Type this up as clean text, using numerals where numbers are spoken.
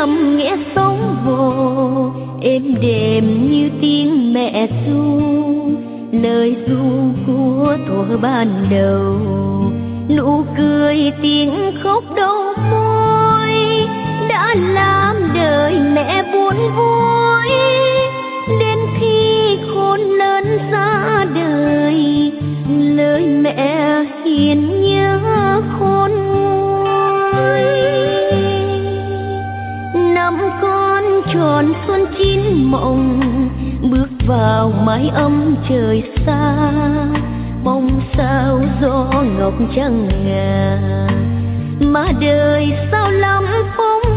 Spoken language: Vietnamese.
nằm nghe sóng vỗ êm đềm như tiếng mẹ ru, lời ru của thuở ban đầu, nụ cười tiếng khóc đau môi đã làm đời mẹ buồn vui. Đến khi khôn lớn ra đời, lời mẹ hiền nhớ khôn nguôi. Năm con tròn xuân chín mộng, bước vào mái ấm trời xa, mong sao gió ngọc trăng ngà, mà đời sao lắm phong